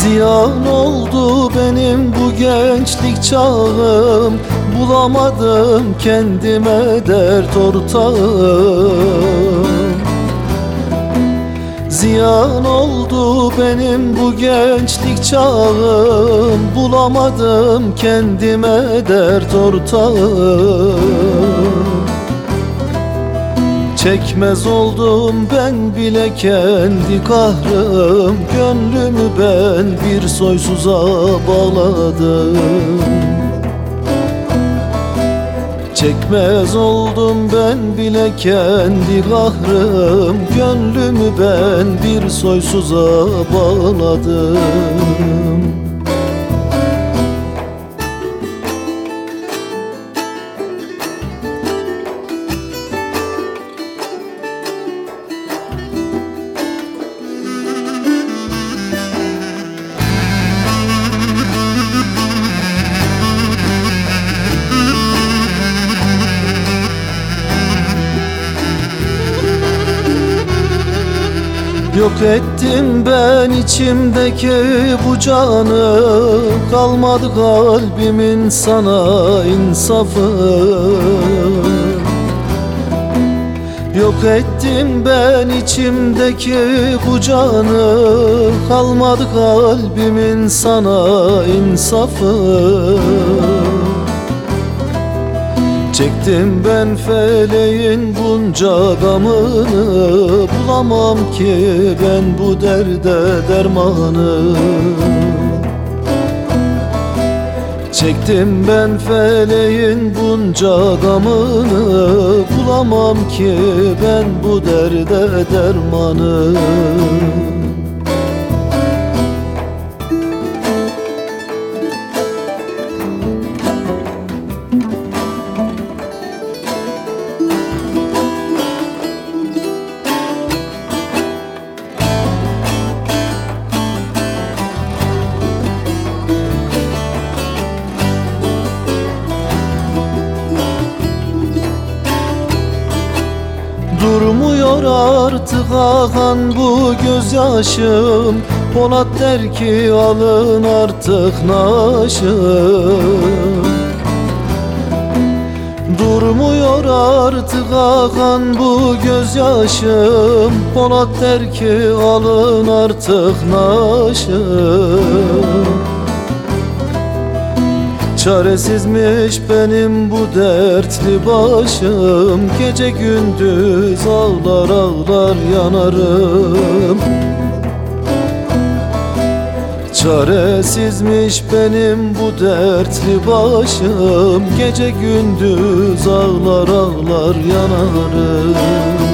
Ziyan oldu benim bu gençlik çağım, bulamadım kendime dert ortağım. Ziyan oldu benim bu gençlik çağım, bulamadım kendime dert ortağım. Çekmez oldum ben bile kendi kahrım, gönlümü ben bir soysuza bağladım. Çekmez oldum ben bile kendi kahrım, gönlümü ben bir soysuza bağladım. Yok ettim ben içimdeki bu canı, kalmadı kalbimin sana insafı. Yok ettim ben içimdeki bu canı, kalmadı kalbimin sana insafı. Çektim ben feleğin bunca gamını, bulamam ki ben bu derde dermanı. Çektim ben feleğin bunca gamını, bulamam ki ben bu derde dermanı. Durmuyor artık akan bu gözyaşım, Polat der ki alın artık naşım. Durmuyor artık akan bu gözyaşım, Polat der ki alın artık naşım. Çaresizmiş benim bu dertli başım, gece gündüz ağlar ağlar yanarım. Çaresizmiş benim bu dertli başım, gece gündüz ağlar ağlar yanarım.